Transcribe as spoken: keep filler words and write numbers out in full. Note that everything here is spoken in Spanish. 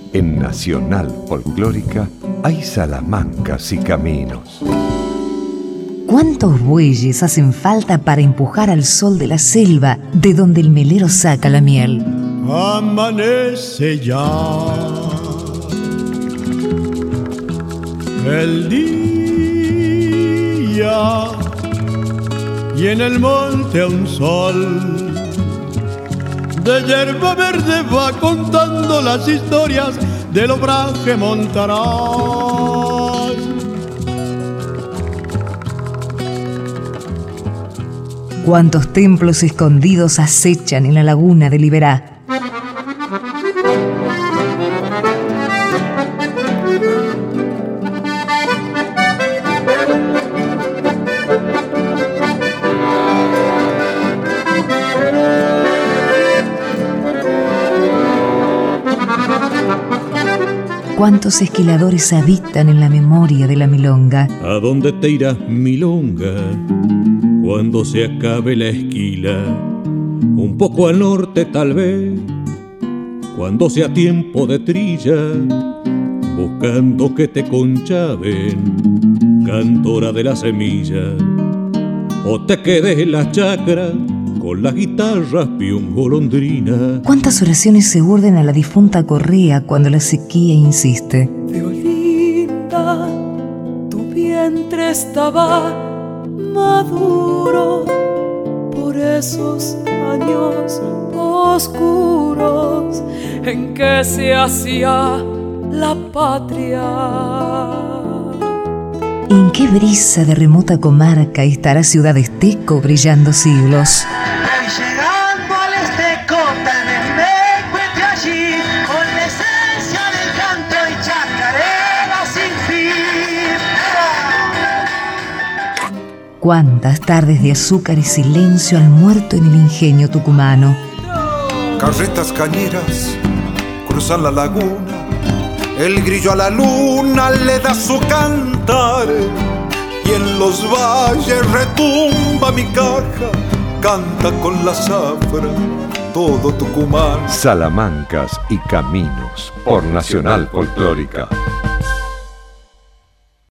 En Nacional Folclórica hay salamancas y caminos. ¿Cuántos bueyes hacen falta para empujar al sol de la selva de donde el melero saca la miel? Amanece ya el día y en el monte un sol de hierba verde va contando las historias del obraje montarás. ¿Cuántos templos escondidos acechan en la laguna de Liberá? ¿Cuántos esquiladores habitan en la memoria de la milonga? ¿A dónde te irás, milonga, cuando se acabe la esquila? Un poco al norte tal vez, cuando sea tiempo de trilla, buscando que te conchaven, cantora de la semilla. O te quedes en las chacras con las guitarras pion golondrina. ¿Cuántas oraciones se urden a la difunta Correa cuando la sequía insiste? Violinda, tu vientre estaba maduro por esos años oscuros en que se hacía la patria. ¿En qué brisa de remota comarca estará Ciudad Esteco brillando siglos? Voy llegando al Esteco, tal vez me encuentre allí con la esencia del canto y chacarera sin fin. Cuántas tardes de azúcar y silencio al muerto en el ingenio tucumano. Carretas cañeras cruzan la laguna, el grillo a la luna le da su cantar y en los valles retumba mi caja, canta con la zafra todo Tucumán. Salamancas y caminos por Nacional Folclórica.